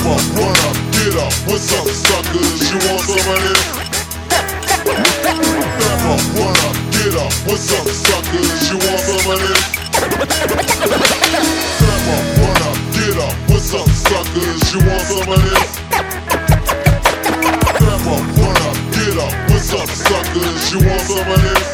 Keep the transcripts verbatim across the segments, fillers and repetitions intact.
up, run up, get up. What's up, suckers? You want some of this? Step up, run up, get up. What's up, suckers? You want some of this? Step up, run up, get up. What's up, suckers? You want some of this? Step up, run up, get up. What's up, suckers? You want some of this?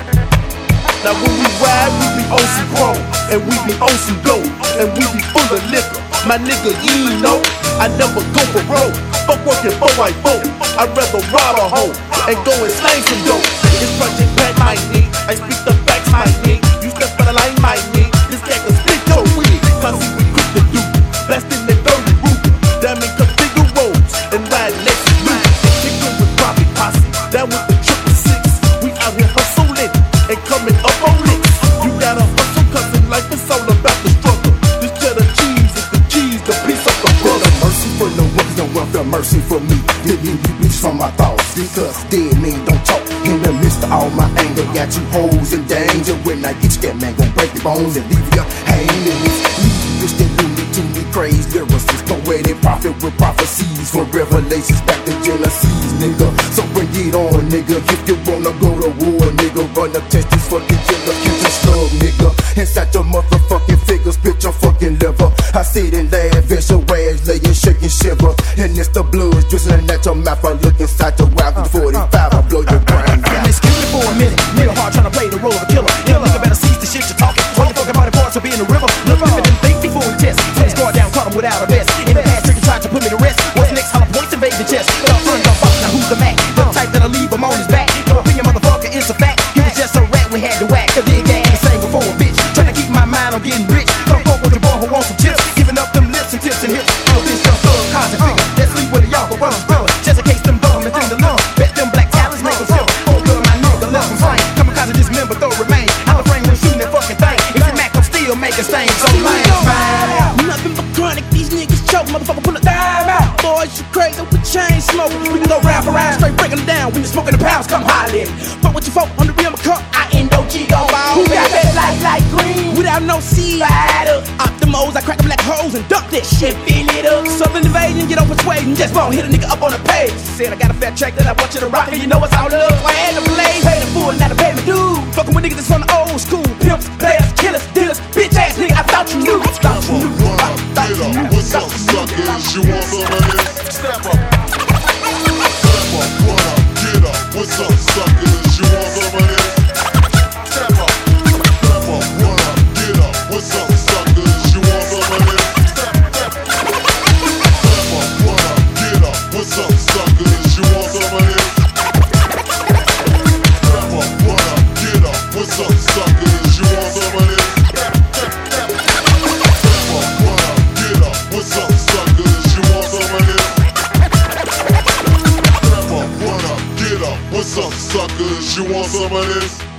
Now when we ride, we be on some chrome, and we be on some dope, and we be full of liquor. My nigga, you know, I never go for broke. Fuck working four by four. I'd rather rob a hoe and go and slang some dope. It's Project Pat, my nigga. I speak the facts, my nigga. You step for the line, my nigga. This cat can split your wig, cause he be quick to do. Blasting the dirty roof, damn it, configure roads, and ride Lexus loose. Kickin' with Bobby Posse, down with the triple six. We out here hustling and coming up on it. You gotta hustle, cause in life it's all about the struggle. This cheddar cheese is the cheese, the piece of the brother. Mercy for no workers, no welfare, mercy for me. Didn't you bitch from my thoughts, because dead men don't talk. In the midst of all my anger, got you hoes in danger. When I get you, that man gon' break your bones and leave you hanging. It's that loony to me praise lyricists, poetic prophet with prophecies from revelations back to Genesis, nigga. So bring it on, nigga. If you wanna go to war, nigga, run up test these fucking killer, kill the slug, nigga. Inside your motherfucking figures, spit your fucking liver. I sit and laugh, and your ass laying, shaking, shiver. And it's the blood drizzling at your mouth. I look inside your mouth with forty-five, I blow your brains out. Excuse me for a minute, nigga hard trying to play the role of a killer. Killer, nigga better cease the shit you're talking. All your fucking body parts will be in the river. Look up and think before we test. So he's going down, caught him without a vest. In the past, trick tried to put me to rest. What's next? Hollow points invade the chest. Y'all front, y'all fuck, now who's the Mac? The type that'll leave him on his back. Your opinion, motherfucker, is a fact. He was just a rat, we had to whack. The big ass sang before a bitch. Trying to keep my mind on getting rich. Come fuck with your boy who wants some chips. Giving up them lips and tips and hips. Oh, this young thug, cause and figure. Let's sleep with a y'all, but run them brother. Just in case them bum and thing the lung. Bet them black talents make them feel. Oh, girl, my nigga, left them slain. Kamikaze dismember, throw remain. I'm a frame when shooting that fucking thing. If you Mac, I'm still making stains. So lame. Nothing but chronic, these niggas choke. Motherfucker, pull a dime out. Boys, you crazy with the chain smoke. We can go round for round, straight breaking them down. When you're smoking the pounds, come holler. Fuck what you folk on the rim of cup. I N O G O. Who got that light like green? Without no seed. Fired up. Optimos, I crack them black holes and dump that shit. Fill it up. Southern invasion, get on persuading. Just won't hit a nigga up on the page. Said I got a fat track that I want you to rock, and you know it's all love. I had to play. Pay the fool, not to pay me dude. Fucking with niggas that's from the old school. Pimps, players, killers, dealers, bitch ass nigga. I thought you knew. I thought you knew. Run up, get up. What's up, suckers? You want some of this? Step up. Step up, run up, get up. What's up, suckers? You want some of this? Step up. Step up, run up, get up. What's up, suckers? You want some of this? Step, step. Step up, run up, get up. What's up, suckers? You want some of this? Step up, run up, get up. What's up, suckers? You want some of this? What's up, suckers? You want some of this? Step up, run up, get up. What's up, suckers? You want some of this?